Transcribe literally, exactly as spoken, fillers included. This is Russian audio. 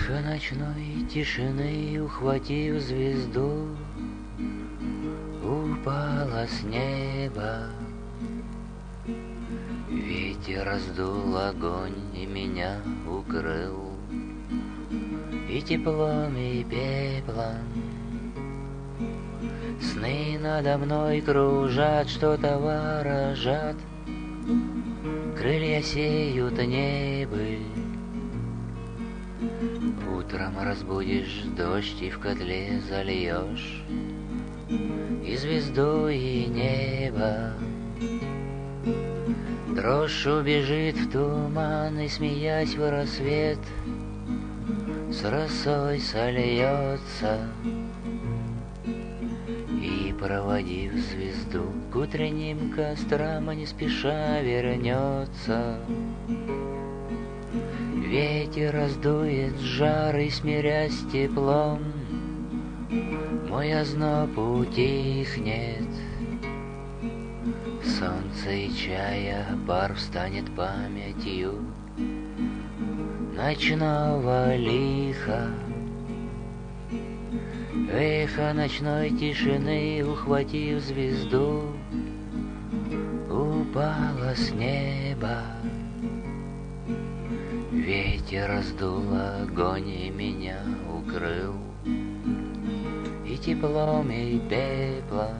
Эхо ночной тишины, ухватив звезду, упала с неба. Ветер раздул огонь и меня укрыл, и теплом, и пеплом. Сны надо мной кружат, что-то ворожат, крылья сеют небы. Утром разбудишь дождь и в котле зальешь и звезду, и небо. Дрожь убежит в туман, и, смеясь в рассвет, с росой сольется. И, проводив звезду к утренним кострам, не спеша вернется. Ветер раздует жар, и, смирясь с теплом, мой озноб утихнет. Солнце и чая пар встанет памятью ночного лиха. Эхо ночной тишины, ухватив звезду, упало с неба. Ветер раздул огонь и меня укрыл, и теплом, и пеплом.